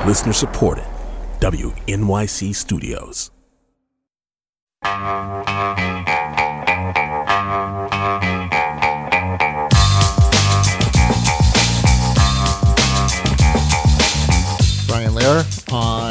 Listener supported. WNYC Studios. Brian Lehrer on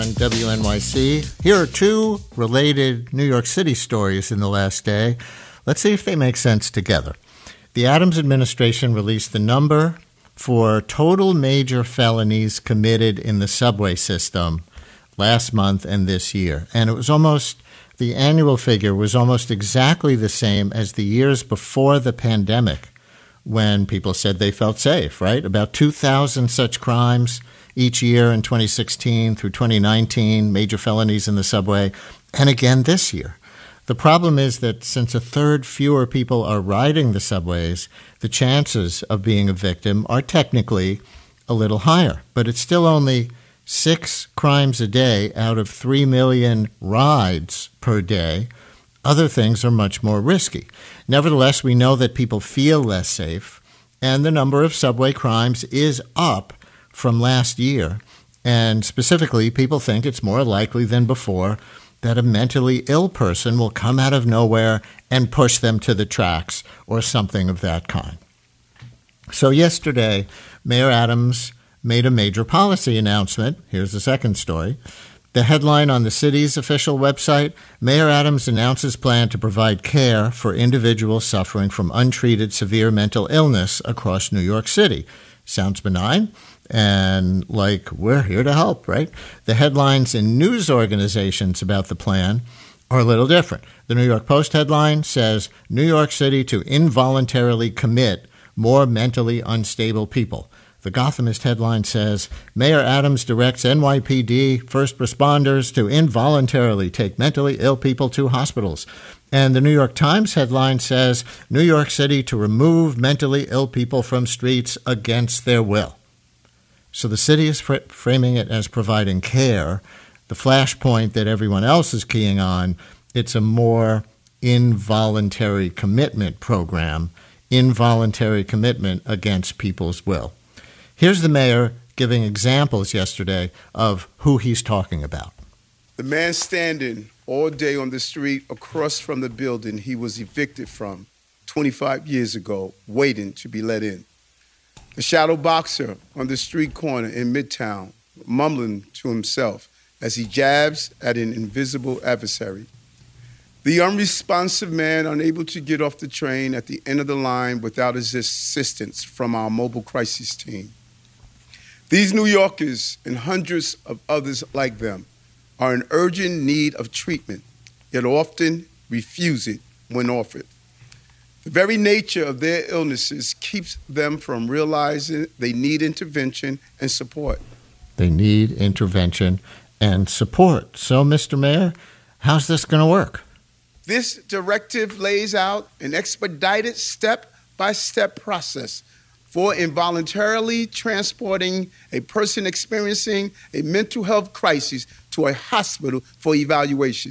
WNYC. Here are two related New York City stories in the last day. Let's see if they make sense together. The Adams administration released the number for total major felonies committed in the subway system last month and this year. And it was the annual figure was almost exactly the same as the years before the pandemic, when people said they felt safe, right? About 2,000 such crimes each year in 2016 through 2019, major felonies in the subway, and again this year. The problem is that since a third fewer people are riding the subways, the chances of being a victim are technically a little higher. But it's still only 6 crimes a day out of 3 million rides per day. Other things are much more risky. Nevertheless, we know that people feel less safe, and the number of subway crimes is up from last year. And specifically, people think it's more likely than before that a mentally ill person will come out of nowhere and push them to the tracks or something of that kind. So yesterday, Mayor Adams made a major policy announcement. Here's the second story. The headline on the city's official website, Mayor Adams announces plan to provide care for individuals suffering from untreated severe mental illness across New York City. Sounds benign and like we're here to help, right? The headlines in news organizations about the plan are a little different. The New York Post headline says, New York City to involuntarily commit more mentally unstable people. The Gothamist headline says, Mayor Adams directs NYPD first responders to involuntarily take mentally ill people to hospitals. And the New York Times headline says, New York City to remove mentally ill people from streets against their will. So the city is framing it as providing care. The flashpoint that everyone else is keying on, it's a more involuntary commitment program, involuntary commitment against people's will. Here's the mayor giving examples yesterday of who he's talking about. The man standing all day on the street across from the building he was evicted from 25 years ago, waiting to be let in. The shadow boxer on the street corner in Midtown, mumbling to himself as he jabs at an invisible adversary. The unresponsive man unable to get off the train at the end of the line without assistance from our mobile crisis team. These New Yorkers and hundreds of others like them are in urgent need of treatment, yet often refuse it when offered. The very nature of their illnesses keeps them from realizing they need intervention and support. They need intervention and support. So, Mr. Mayor, how's this going to work? This directive lays out an expedited step-by-step process for involuntarily transporting a person experiencing a mental health crisis to a hospital for evaluation.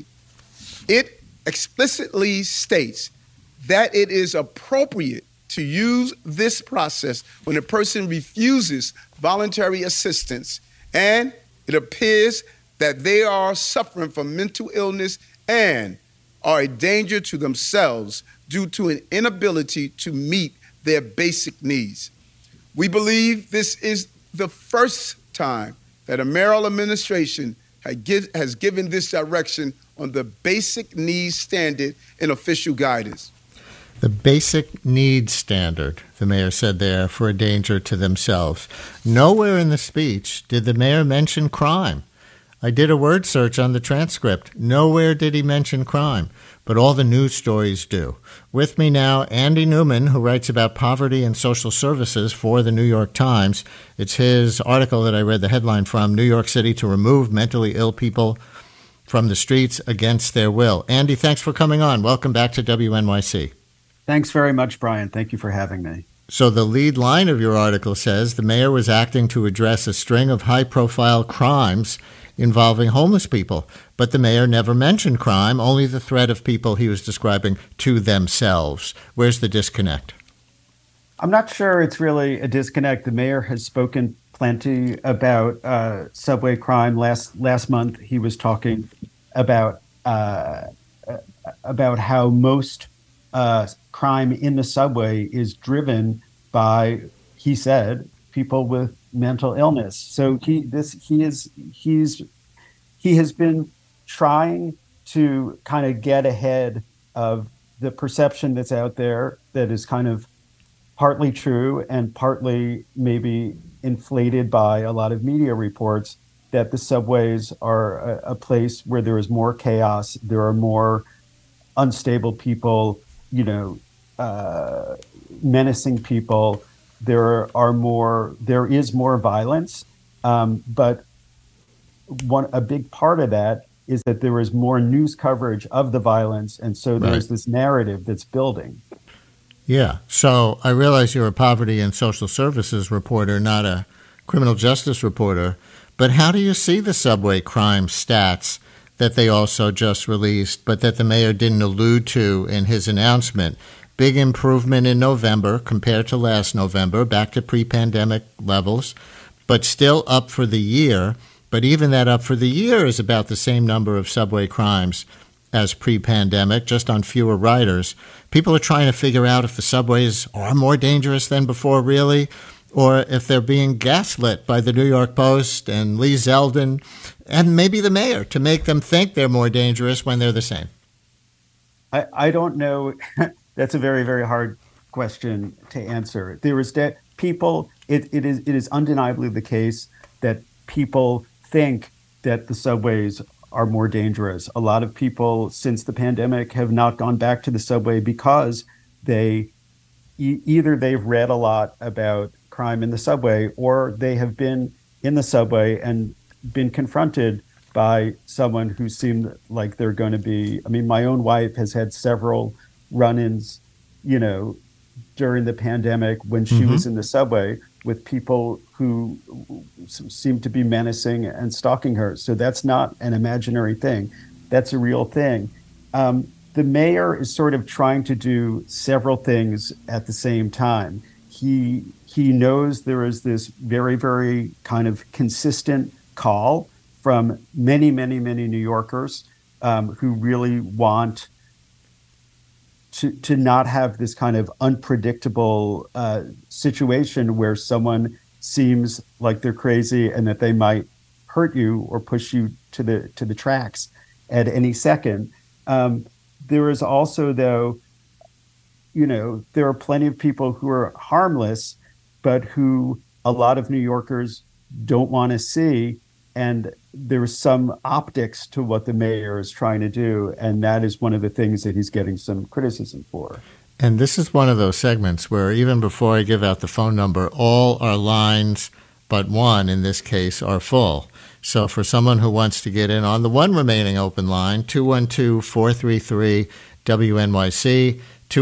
It explicitly states that it is appropriate to use this process when a person refuses voluntary assistance and it appears that they are suffering from mental illness and are a danger to themselves due to an inability to meet their basic needs. We believe this is the first time that a mayoral administration has given this direction on the basic needs standard in official guidance. The basic needs standard, the mayor said there, for a danger to themselves. Nowhere in the speech did the mayor mention crime. I did a word search on the transcript. Nowhere did he mention crime, but all the news stories do. With me now, Andy Newman, who writes about poverty and social services for the New York Times. It's his article that I read the headline from, New York City to remove mentally ill people from the streets against their will. Andy, thanks for coming on. Welcome back to WNYC. Thanks very much, Brian. Thank you for having me. So the lead line of your article says the mayor was acting to address a string of high-profile crimes involving homeless people. But the mayor never mentioned crime, only the threat of people he was describing to themselves. Where's the disconnect? I'm not sure it's really a disconnect. The mayor has spoken plenty about subway crime. Last month, he was talking about how most crime in the subway is driven by, he said, people with mental illness. So he has been trying to kind of get ahead of the perception that's out there that is kind of partly true and partly maybe inflated by a lot of media reports that the subways are a place where there is more chaos, there are more unstable people, menacing people. There is more violence, but a big part of that is that there is more news coverage of the violence, and so there's this narrative that's building. Yeah. So I realize you're a poverty and social services reporter, not a criminal justice reporter, but how do you see the subway crime stats that they also just released, but that the mayor didn't allude to in his announcement? Big improvement in November compared to last November, back to pre-pandemic levels, but still up for the year. But even that up for the year is about the same number of subway crimes as pre-pandemic, just on fewer riders. People are trying to figure out if the subways are more dangerous than before, really, or if they're being gaslit by the New York Post and Lee Zeldin and maybe the mayor to make them think they're more dangerous when they're the same. I don't know. That's a very, very hard question to answer. There is that people. It is undeniably the case that people think that the subways are more dangerous. A lot of people since the pandemic have not gone back to the subway because either they've read a lot about crime in the subway, or they have been in the subway and been confronted by someone who seemed like they're going to be. I mean, my own wife has had several run-ins, during the pandemic when she was in the subway with people who seemed to be menacing and stalking her. So that's not an imaginary thing. That's a real thing. The mayor is sort of trying to do several things at the same time. He knows there is this very, very kind of consistent call from many, many, many New Yorkers who really want to not have this kind of unpredictable situation where someone seems like they're crazy and that they might hurt you or push you to the tracks at any second. There is also, though, there are plenty of people who are harmless, but who a lot of New Yorkers don't want to see. And there's some optics to what the mayor is trying to do. And that is one of the things that he's getting some criticism for. And this is one of those segments where even before I give out the phone number, all our lines but one in this case are full. So for someone who wants to get in on the one remaining open line, 212-433-WNYC,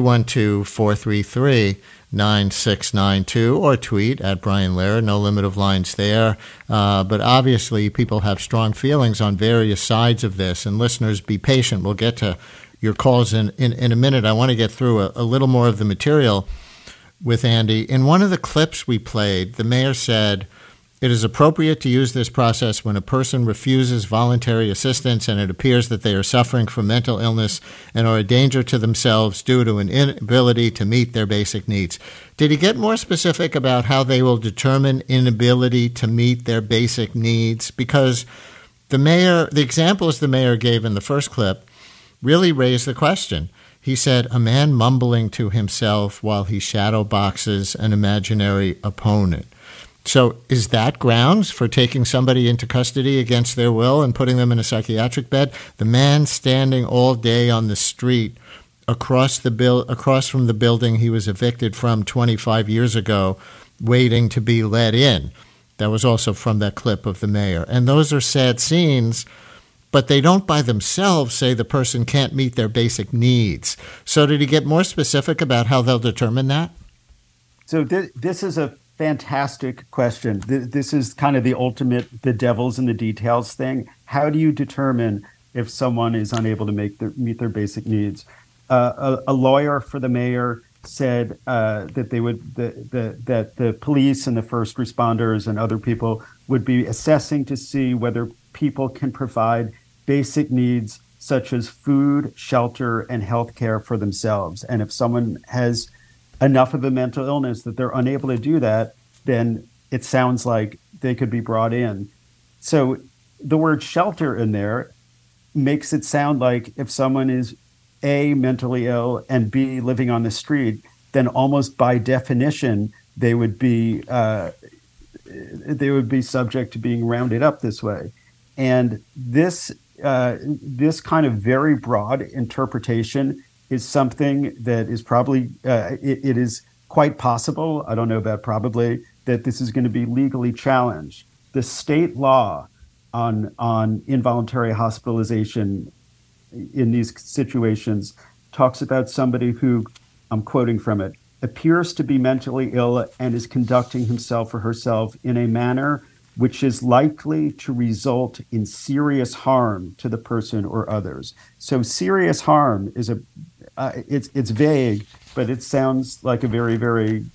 212-433-9692, or tweet at Brian Lehrer. No limit of lines there. But obviously people have strong feelings on various sides of this. And listeners, be patient. We'll get to your calls in a minute. I want to get through a little more of the material with Andy. In one of the clips we played, the mayor said, "It is appropriate to use this process when a person refuses voluntary assistance and it appears that they are suffering from mental illness and are a danger to themselves due to an inability to meet their basic needs." Did he get more specific about how they will determine inability to meet their basic needs? Because the examples the mayor gave in the first clip really raised the question. He said, a man mumbling to himself while he shadow boxes an imaginary opponent. So is that grounds for taking somebody into custody against their will and putting them in a psychiatric bed? The man standing all day on the street across from the building he was evicted from 25 years ago, waiting to be let in. That was also from that clip of the mayor. And those are sad scenes, but they don't by themselves say the person can't meet their basic needs. So did he get more specific about how they'll determine that? So this is a fantastic question. This is kind of the ultimate, the devil's in the details thing. How do you determine if someone is unable to meet their basic needs? A lawyer for the mayor said that they would that the police and the first responders and other people would be assessing to see whether people can provide basic needs such as food, shelter, and health care for themselves. And if someone has enough of a mental illness that they're unable to do that, then it sounds like they could be brought in. So the word shelter in there makes it sound like if someone is A, mentally ill, and B, living on the street, then almost by definition, they would be subject to being rounded up this way. And this kind of very broad interpretation is something that is probably, it is quite possible, I don't know about probably, that this is going to be legally challenged. The state law on involuntary hospitalization in these situations talks about somebody who, I'm quoting from it, appears to be mentally ill and is conducting himself or herself in a manner which is likely to result in serious harm to the person or others. So serious harm is it's vague, but it sounds like a very, very,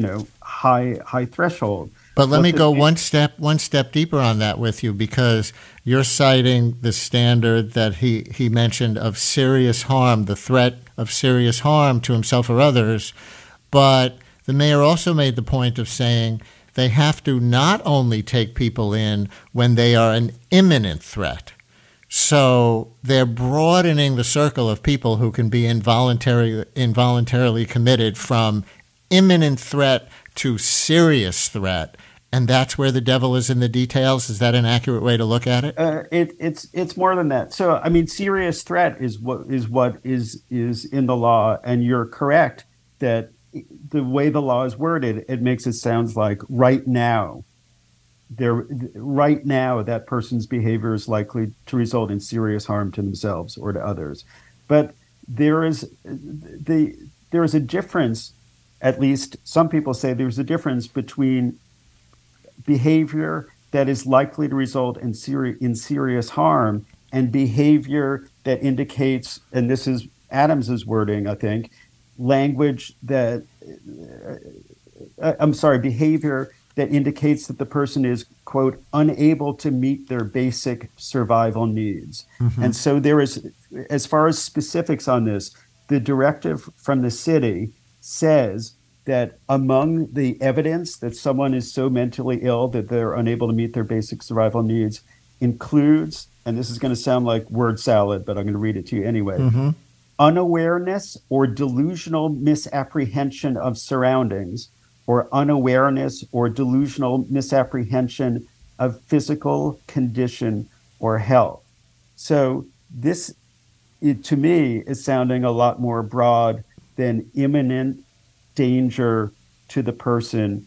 high threshold. But let me go one step deeper on that with you, because you're citing the standard that he mentioned of serious harm, the threat of serious harm to himself or others. But the mayor also made the point of saying they have to not only take people in when they are an imminent threat. So they're broadening the circle of people who can be involuntarily committed from imminent threat to serious threat. And that's where the devil is in the details. Is that an accurate way to look at it? It's more than that. So, I mean, serious threat is what is in the law. And you're correct that the way the law is worded, it makes it sound like right now that person's behavior is likely to result in serious harm to themselves or to others. But there is a difference. At least some people say there's a difference between behavior that is likely to result in serious harm and behavior that indicates, and this is Adams's wording, I think, behavior that indicates that the person is, quote, unable to meet their basic survival needs. Mm-hmm. And so there is, as far as specifics on this, the directive from the city says that among the evidence that someone is so mentally ill that they're unable to meet their basic survival needs includes, and this is going to sound like word salad, but I'm going to read it to you anyway, mm-hmm. unawareness or delusional misapprehension of surroundings, or unawareness or delusional misapprehension of physical condition or health. So this, to me, is sounding a lot more broad than imminent danger to the person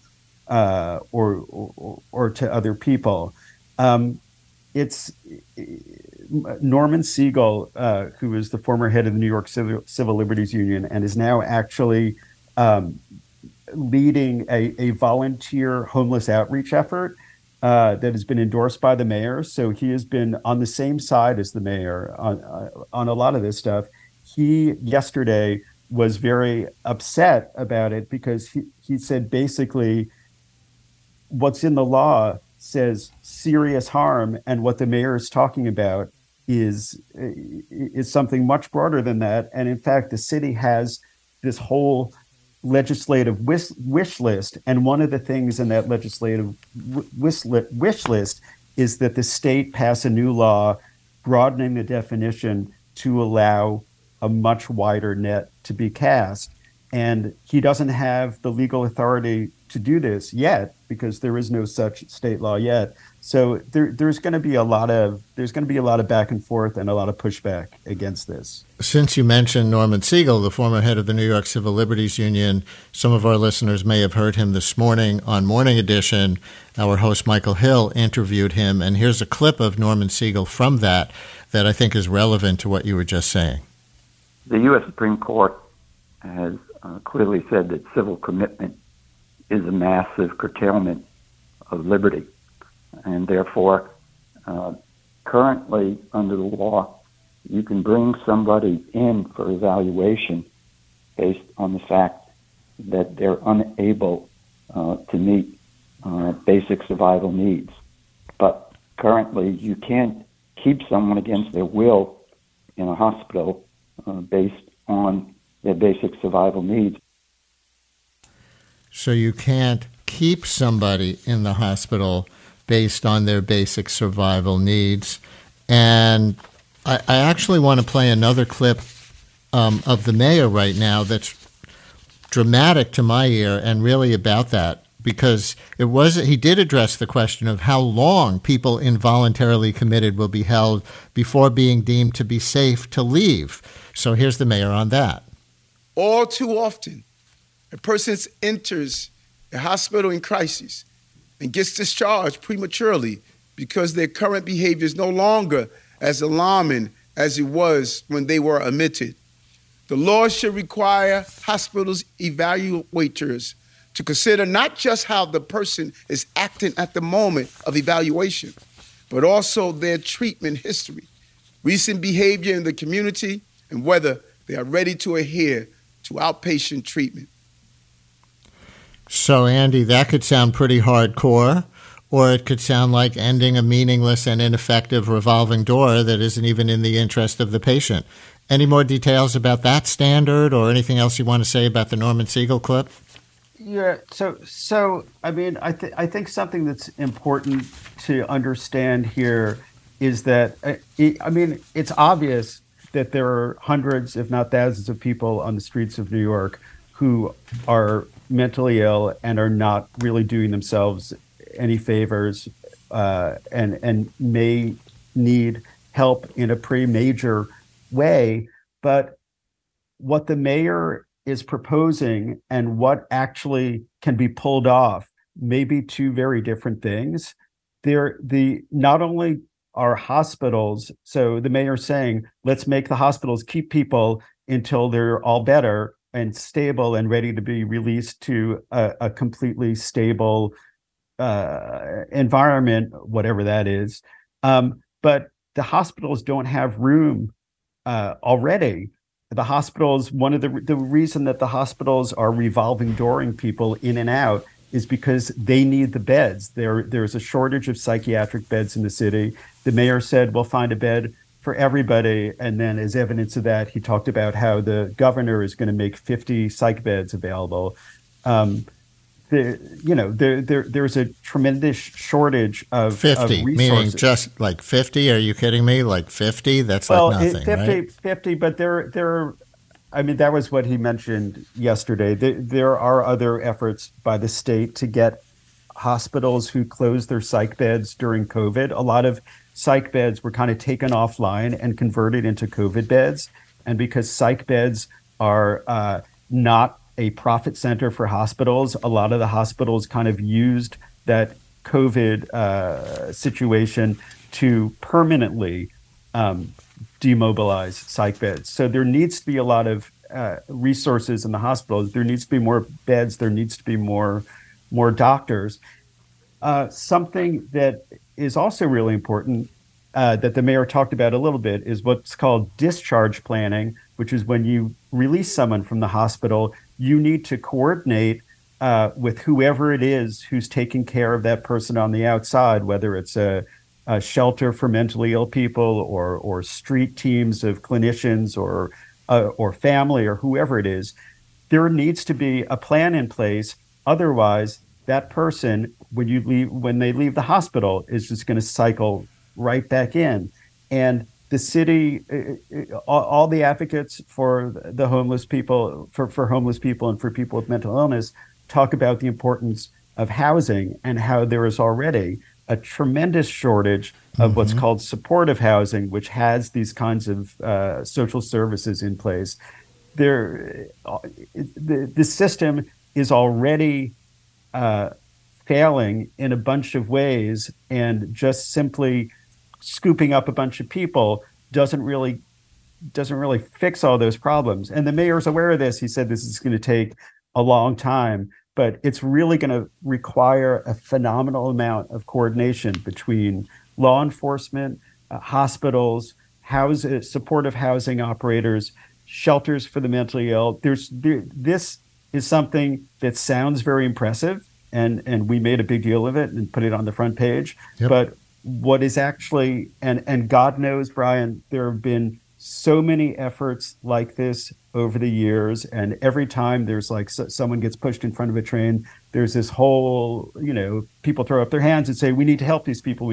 or to other people. It's Norman Siegel, who is the former head of the New York Civil Liberties Union and is now actually leading a volunteer homeless outreach effort that has been endorsed by the mayor. So he has been on the same side as the mayor on a lot of this stuff. He yesterday was very upset about it because he said basically what's in the law says serious harm, and what the mayor is talking about is something much broader than that. And in fact, the city has this whole legislative wish list, and one of the things in that legislative wish list is that the state pass a new law broadening the definition to allow a much wider net to be cast. And he doesn't have the legal authority to do this yet because there is no such state law yet. So there's going to be a lot of back and forth and a lot of pushback against this. Since you mentioned Norman Siegel, the former head of the New York Civil Liberties Union, some of our listeners may have heard him this morning on Morning Edition. Our host Michael Hill interviewed him, and here's a clip of Norman Siegel from that I think is relevant to what you were just saying. The U.S. Supreme Court has clearly said that civil commitment is a massive curtailment of liberty. And therefore, currently under the law, you can bring somebody in for evaluation based on the fact that they're unable to meet basic survival needs. But currently, you can't keep someone against their will in a hospital based on their basic survival needs. So you can't keep somebody in the hospital based on their basic survival needs. And I actually want to play another clip of the mayor right now that's dramatic to my ear and really about that, because he did address the question of how long people involuntarily committed will be held before being deemed to be safe to leave. So here's the mayor on that. All too often, a person enters a hospital in crisis and gets discharged prematurely because their current behavior is no longer as alarming as it was when they were admitted. The law should require hospitals evaluators to consider not just how the person is acting at the moment of evaluation, but also their treatment history, recent behavior in the community, and whether they are ready to adhere to outpatient treatment. So, Andy, that could sound pretty hardcore, or it could sound like ending a meaningless and ineffective revolving door that isn't even in the interest of the patient. Any more details about that standard or anything else you want to say about the Norman Siegel clip? Yeah, so I mean, I think something that's important to understand here is that, I mean, it's obvious that there are hundreds, if not thousands, of people on the streets of New York who are mentally ill and are not really doing themselves any favors, and may need help in a pretty major way. But what the mayor is proposing and what actually can be pulled off may be two very different things. Not only are hospitals, so the mayor's saying, let's make the hospitals keep people until they're all better and stable and ready to be released to a completely stable environment, whatever that is. But the hospitals don't have room already. The hospitals, one of the reason that the hospitals are revolving dooring people in and out is because they need the beds. There's a shortage of psychiatric beds in the city. The mayor said, we'll find a bed for everybody. And then as evidence of that, he talked about how the governor is going to make 50 psych beds available. There's a tremendous shortage of 50, of meaning just like 50? Are you kidding me? Like 50? That's like nothing, 50, right? 50, but I mean, that was what he mentioned yesterday. There are other efforts by the state to get hospitals who closed their psych beds during COVID. A lot of psych beds were kind of taken offline and converted into COVID beds. And because psych beds are not a profit center for hospitals, a lot of the hospitals kind of used that COVID situation to permanently demobilize psych beds. So there needs to be a lot of resources in the hospitals. There needs to be more beds. There needs to be more doctors. Something that is also really important that the mayor talked about a little bit is what's called discharge planning, which is when you release someone from the hospital, you need to coordinate with whoever it is who's taking care of that person on the outside, whether it's a shelter for mentally ill people or street teams of clinicians or family or whoever it is. There needs to be a plan in place. Otherwise, that person, when they leave the hospital, is just going to cycle right back in. And the city, all the advocates for the homeless people, for homeless people and for people with mental illness, talk about the importance of housing and how there is already a tremendous shortage of what's called supportive housing, which has these kinds of social services in place. The system is already failing in a bunch of ways, and just simply scooping up a bunch of people doesn't really fix all those problems. And the mayor's aware of this. He said this is going to take a long time, but it's really going to require a phenomenal amount of coordination between law enforcement, hospitals, supportive housing operators, shelters for the mentally ill. This is something that sounds very impressive, and we made a big deal of it and put it on the front page. Yep. But what is actually, and God knows, Brian, there have been so many efforts like this over the years, and every time there's like someone gets pushed in front of a train, there's this whole, people throw up their hands and say, we need to help these people,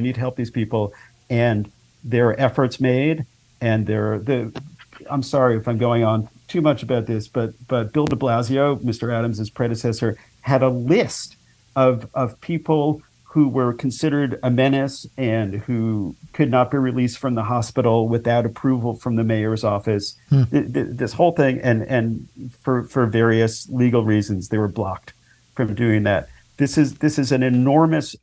and there are efforts made, and I'm sorry if I'm going on too much about this, but Bill de Blasio, Mr. Adams' predecessor, had a list of people who were considered a menace and who could not be released from the hospital without approval from the mayor's office. This whole thing, and for various legal reasons, they were blocked from doing that. This is an enormous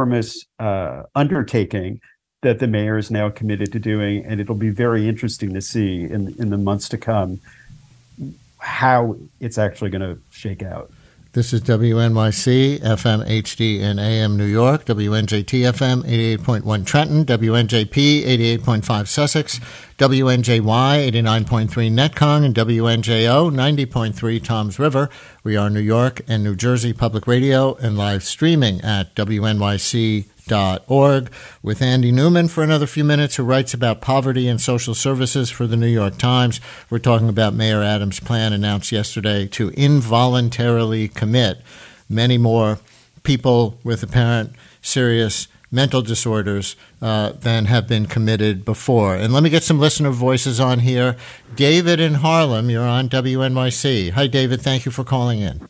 undertaking that the mayor is now committed to doing, and it'll be very interesting to see in the months to come how it's actually going to shake out. This is WNYC, FM, HD, and AM New York, WNJT FM, 88.1 Trenton, WNJP, 88.5 Sussex, WNJY, 89.3 Netcong, and WNJO, 90.3 Toms River. We are New York and New Jersey Public Radio and live streaming at WNYC.org with Andy Newman for another few minutes, who writes about poverty and social services for the New York Times. We're talking about Mayor Adams' plan announced yesterday to involuntarily commit many more people with apparent serious mental disorders than have been committed before. And let me get some listener voices on here. David in Harlem, you're on WNYC. Hi, David. Thank you for calling in.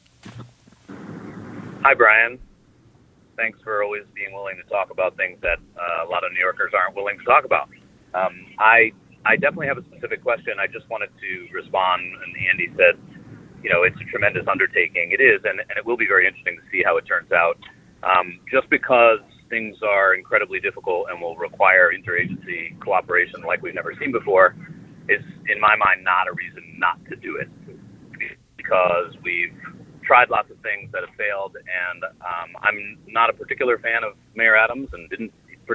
Hi, Brian. Thanks for always being willing to talk about things that a lot of New Yorkers aren't willing to talk about. I definitely have a specific question. I just wanted to respond, and Andy said, it's a tremendous undertaking. It is, and it will be very interesting to see how it turns out. Just because things are incredibly difficult and will require interagency cooperation like we've never seen before is, in my mind, not a reason not to do it. Because we've tried lots of things that have failed, and I'm not a particular fan of Mayor Adams and didn't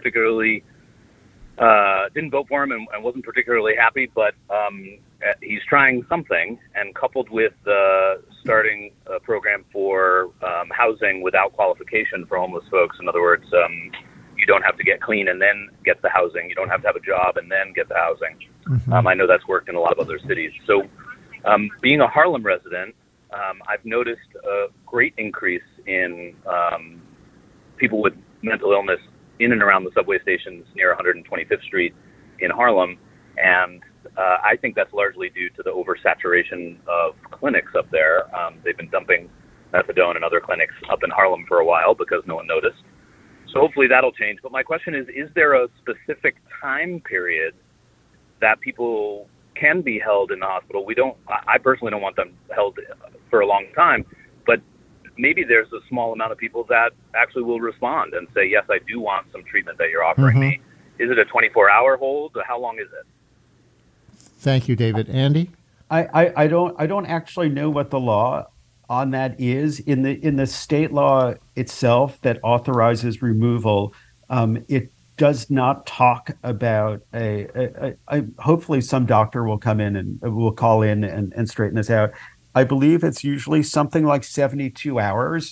vote for him and wasn't particularly happy, but he's trying something, and coupled with starting a program for housing without qualification for homeless folks. In other words, you don't have to get clean and then get the housing. You don't have to have a job and then get the housing. Mm-hmm. I know that's worked in a lot of other cities. So being a Harlem resident, I've noticed a great increase in people with mental illness in and around the subway stations near 125th Street in Harlem, and I think that's largely due to the oversaturation of clinics up there. They've been dumping methadone and other clinics up in Harlem for a while because no one noticed. So hopefully that'll change. But my question is there a specific time period that people can be held in the hospital? I personally don't want them held for a long time, but maybe there's a small amount of people that actually will respond and say, yes, I do want some treatment that you're offering me. Is it a 24-hour hold? How long is it? Thank you, David. Andy? I don't actually know what the law on that is. In the state law itself that authorizes removal, it does not talk about hopefully some doctor will come in and will call in and straighten this out. I believe it's usually something like 72 hours.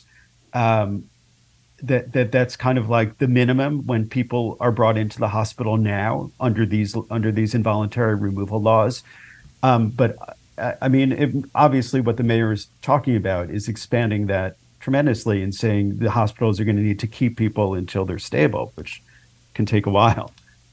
That's kind of like the minimum when people are brought into the hospital now under these involuntary removal laws. But I mean, obviously what the mayor is talking about is expanding that tremendously and saying the hospitals are going to need to keep people until they're stable, which can take a while.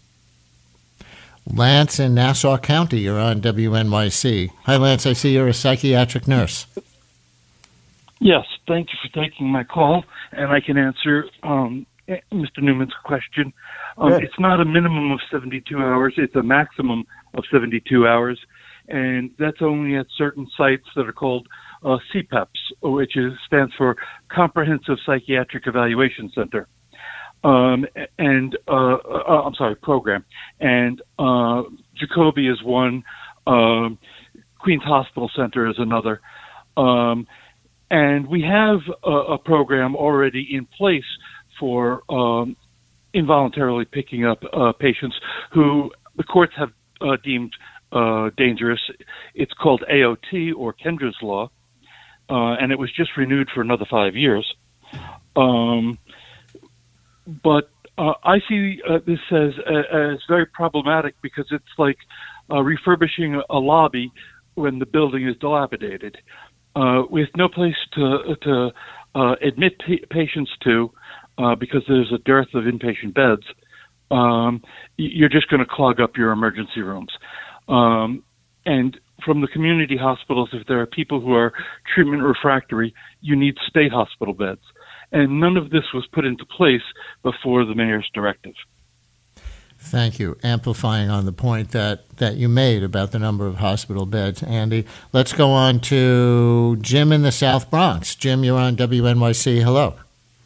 Lance in Nassau County, you're on WNYC. Hi, Lance. I see you're a psychiatric nurse. Yes, thank you for taking my call, and I can answer Mr. Newman's question. It's not a minimum of 72 hours. It's a maximum of 72 hours, and that's only at certain sites that are called CPEPs, which stands for Comprehensive Psychiatric Evaluation Center. Program. And Jacoby is one, Queens Hospital Center is another. And we have a program already in place for involuntarily picking up patients who the courts have deemed dangerous. It's called AOT, or Kendra's Law. and it was just renewed for another 5 years. But I see this as very problematic because it's like refurbishing a lobby when the building is dilapidated, with no place to admit patients to because there's a dearth of inpatient beds. You're just going to clog up your emergency rooms. And from the community hospitals, if there are people who are treatment refractory, you need state hospital beds. And none of this was put into place before the mayor's directive. Thank you. Amplifying on the point that you made about the number of hospital beds, Andy. Let's go on to Jim in the South Bronx. Jim, you're on WNYC. Hello.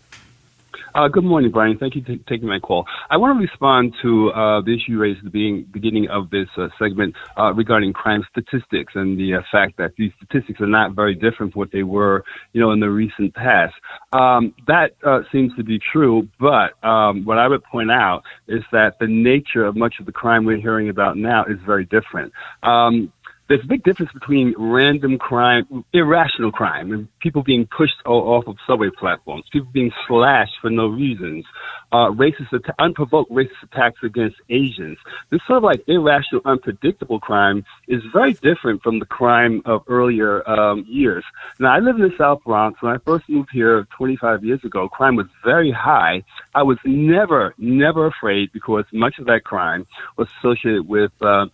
Good morning, Brian. Thank you for taking my call. I want to respond to the issue raised at the beginning of this segment regarding crime statistics and the fact that these statistics are not very different from what they were, in the recent past. That seems to be true, but what I would point out is that the nature of much of the crime we're hearing about now is very different. There's a big difference between random crime, irrational crime, and people being pushed off of subway platforms, people being slashed for no reasons, unprovoked racist attacks against Asians. This sort of like irrational, unpredictable crime is very different from the crime of earlier years. Now, I live in the South Bronx. When I first moved here 25 years ago, crime was very high. I was never afraid because much of that crime was associated with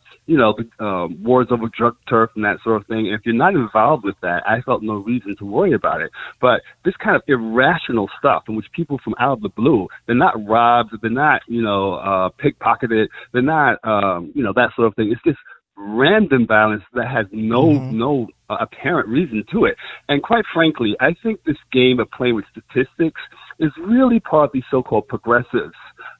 wars over drug turf and that sort of thing. And if you're not involved with that, I felt no reason to worry about it. But this kind of irrational stuff in which people from out of the blue, they're not robbed, they're not, pickpocketed, they're not, that sort of thing. It's just random violence that has no apparent reason to it. And quite frankly, I think this game of playing with statistics is really part of these so-called progressives'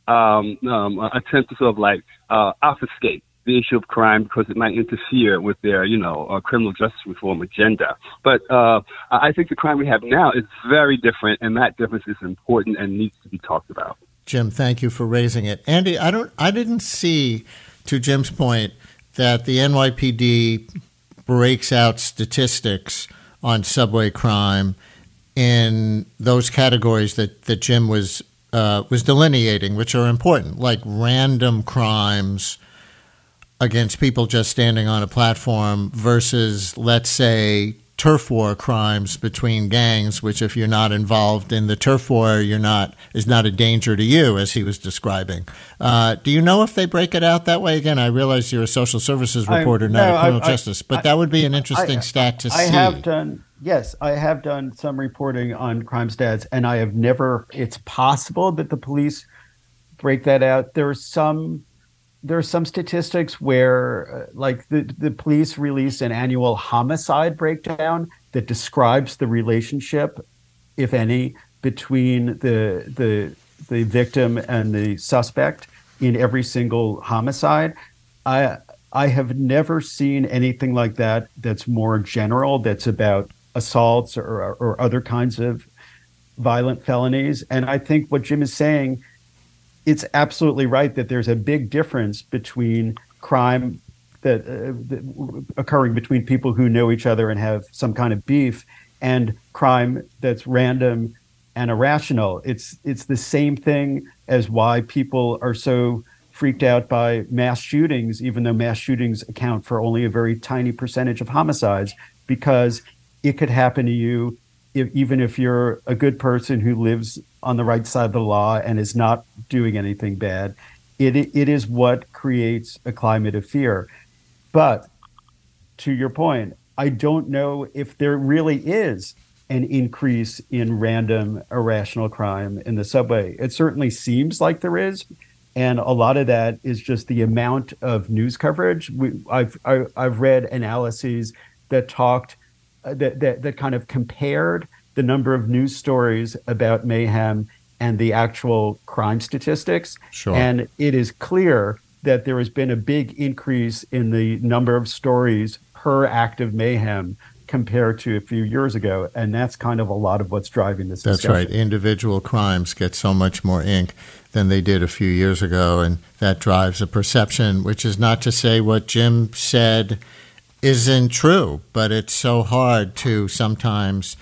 attempt to sort of obfuscate the issue of crime because it might interfere with their, criminal justice reform agenda. But I think the crime we have now is very different, and that difference is important and needs to be talked about. Jim, thank you for raising it. Andy, I didn't see, to Jim's point, that the NYPD breaks out statistics on subway crime in those categories that Jim was delineating, which are important, like random crimes against people just standing on a platform versus, let's say, turf war crimes between gangs, which if you're not involved in the turf war, is not a danger to you, as he was describing. Do you know if they break it out that way? Again, I realize you're a social services reporter, not a criminal justice, but that would be an interesting stat to see. I have done some reporting on crime stats, and I have never. It's possible that the police break that out. There are some statistics where, the police release an annual homicide breakdown that describes the relationship, if any, between the victim and the suspect in every single homicide. I have never seen anything like that that's more general, that's about assaults or other kinds of violent felonies. And I think what Jim is saying, it's absolutely right that there's a big difference between crime that occurring between people who know each other and have some kind of beef, and crime that's random and irrational. It's the same thing as why people are so freaked out by mass shootings, even though mass shootings account for only a very tiny percentage of homicides, because it could happen to you even if you're a good person who lives on the right side of the law and is not doing anything bad. It is what creates a climate of fear. But to your point, I don't know if there really is an increase in random irrational crime in the subway. It certainly seems like there is, and a lot of that is just the amount of news coverage. I've read analyses that talked that kind of compared the number of news stories about mayhem and the actual crime statistics. Sure. And it is clear that there has been a big increase in the number of stories per act of mayhem compared to a few years ago. And that's kind of a lot of what's driving this discussion. That's right. Individual crimes get so much more ink than they did a few years ago, and that drives a perception, which is not to say what Jim said isn't true, but it's so hard to sometimes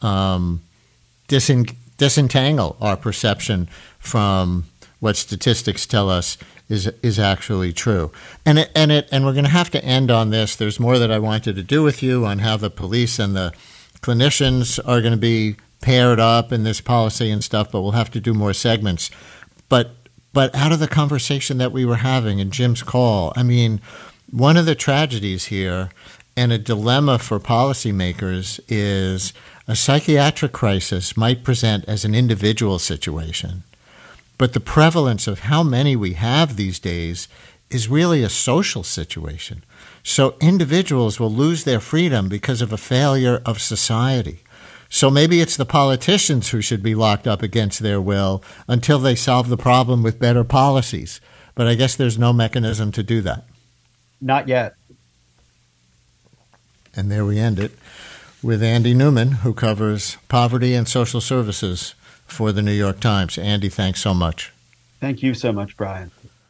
disentangle our perception from what statistics tell us is actually true. And we're going to have to end on this. There's more that I wanted to do with you on how the police and the clinicians are going to be paired up in this policy and stuff, but we'll have to do more segments. But out of the conversation that we were having in Jim's call, I mean, one of the tragedies here and a dilemma for policymakers is a psychiatric crisis might present as an individual situation, but the prevalence of how many we have these days is really a social situation. So individuals will lose their freedom because of a failure of society. So maybe it's the politicians who should be locked up against their will until they solve the problem with better policies. But I guess there's no mechanism to do that. Not yet. And there we end it with Andy Newman, who covers poverty and social services for the New York Times. Andy, thanks so much. Thank you so much, Brian.